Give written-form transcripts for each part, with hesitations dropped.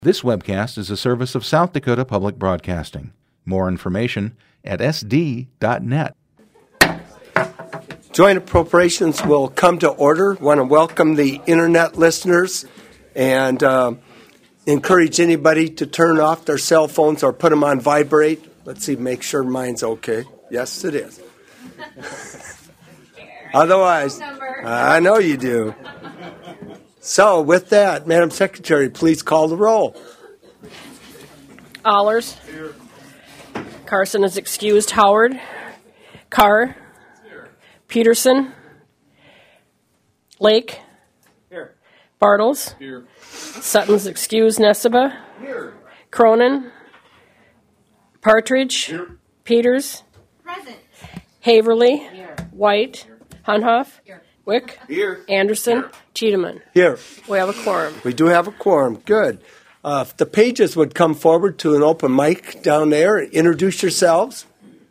This webcast is a service of South Dakota Public Broadcasting. More information at sd.net. Joint appropriations will come to order. Want to welcome the internet listeners and encourage anybody to turn off their cell phones or put them on vibrate. Let's see, make sure mine's okay. Yes, it is. Otherwise, I know you do. So, with that, Madam Secretary, please call the roll. Allers. Here. Carson is excused. Howard. Carr. Here. Peterson. Lake. Here. Bartles. Here. Sutton's excused. Neseba. Here. Cronin. Partridge. Here. Peters. Present. Haverly. Here. White. Here. Hunhoff. Here. Wick. Here. Anderson. Here. Tiedemann. Here. We have a quorum. We do have a quorum. Good. If the pages would come forward to an open mic down there, introduce yourselves.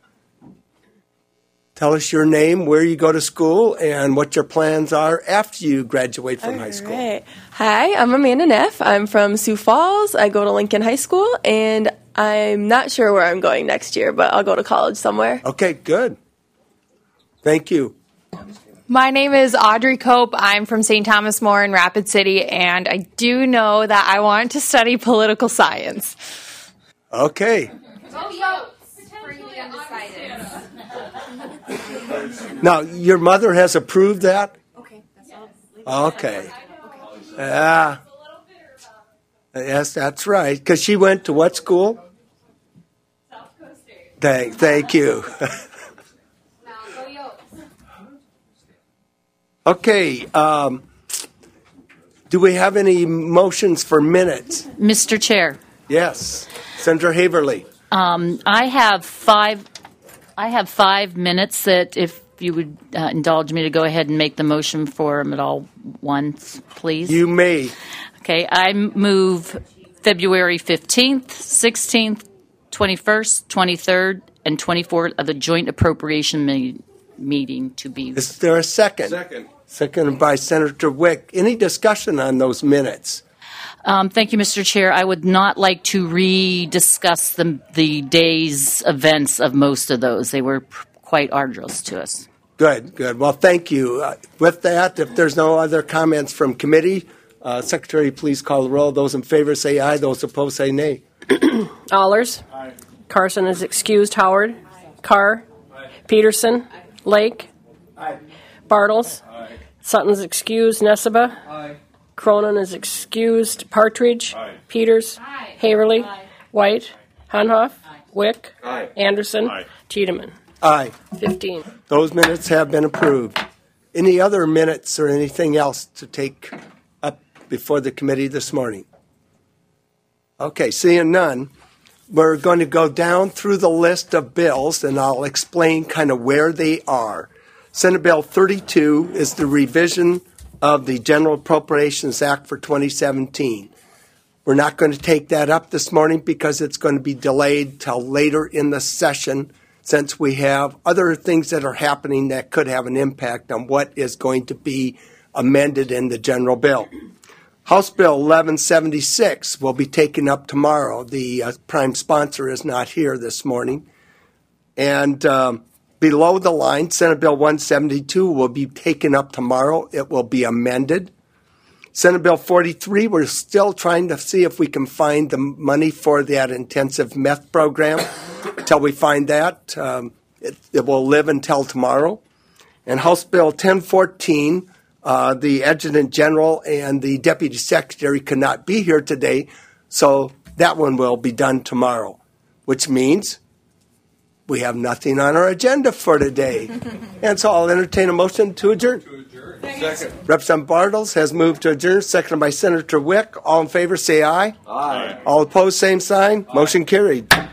Tell us your name, where you go to school, and what your plans are after you graduate from high school. Right. Hi, I'm Amanda Neff. I'm from Sioux Falls. I go to Lincoln High School, and I'm not sure where I'm going next year, but I'll go to college somewhere. Okay, good. Thank you. My name is Audrey Cope. I'm from St. Thomas More in Rapid City, and I do know that I want to study political science. Okay. For you undecided. Now, your mother has approved that? Okay, that's all. Okay. Yes, that's right. Because she went to what school? South Coast State. Thank you. Now go Yokes. Okay. Do we have any motions for minutes? Mr. Chair, Yes. Senator Haverly. I have 5 minutes that if you would indulge me to go ahead and make the motion for them at all once, please. You may. Okay, I move February 15th, 16th, 21st, 23rd, and 24th of the joint appropriation meeting to be. Is there a second? Second. Seconded by Senator Wick. Any discussion on those minutes? Thank you, Mr. Chair. I would not like to rediscuss the day's events of most of those. They were quite arduous to us. Good, good. Well, thank you. With that, if there's no other comments from committee, Secretary, please call the roll. Those in favor say aye. Those opposed say nay. Allers. Aye. Carson is excused. Howard. Carr. Peterson. Lake. Bartles. Sutton's excused. Neseba. Aye. Cronin is excused. Partridge. Aye. Peters. Haverly. White. Hunhoff. Wick. Aye. Anderson. Aye. Tiedemann. Aye. 15. Those minutes have been approved. Any other minutes or anything else to take up before the committee this morning? Okay, seeing none, we're going to go down through the list of bills, and I'll explain kind of where they are. Senate Bill 32 is the revision of the General Appropriations Act for 2017. We're not going to take that up this morning because it's going to be delayed till later in the session, since we have other things that are happening that could have an impact on what is going to be amended in the general bill. House Bill 1176 will be taken up tomorrow. The prime sponsor is not here this morning. And below the line, Senate Bill 172 will be taken up tomorrow. It will be amended. Senate Bill 43, we're still trying to see if we can find the money for that intensive meth program. Until we find that, it will live until tomorrow. And House Bill 1014, the Adjutant General and the Deputy Secretary could not be here today, so that one will be done tomorrow, which means we have nothing on our agenda for today. And so I'll entertain a motion to adjourn. Second. Representative Bartles has moved to adjourn, seconded by Senator Wick. All in favor, say aye. Aye. All opposed, same sign. Motion carried.